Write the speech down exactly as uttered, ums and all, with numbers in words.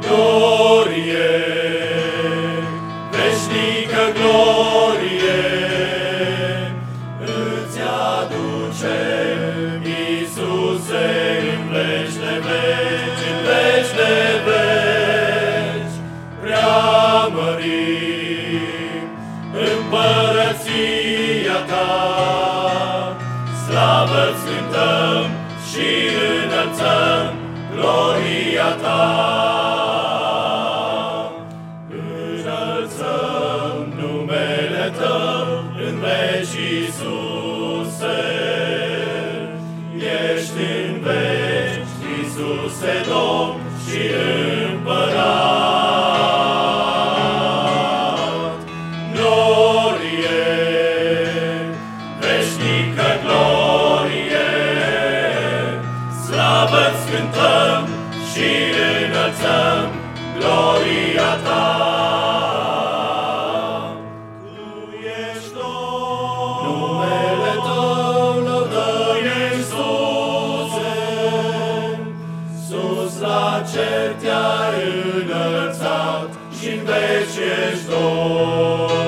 glorie, veșnică glorie, îți aducem, Iisuse, în veci de veci, în veci de veci, preamărim împărăția Ta, slavă-ți cântăm și înălțăm gloria Ta. Înălțăm numele Tău în veci, Iisuse, ești în veci, Iisuse, Domn și Împărat. Glorie, veșnică glorie, slavă-ți cântăm și înălțăm gloria Ta. Tu ești Domn, numele Tău lăudăm, Iisuse, sus la cer Te-ai înălțat și-n veci ești Domn.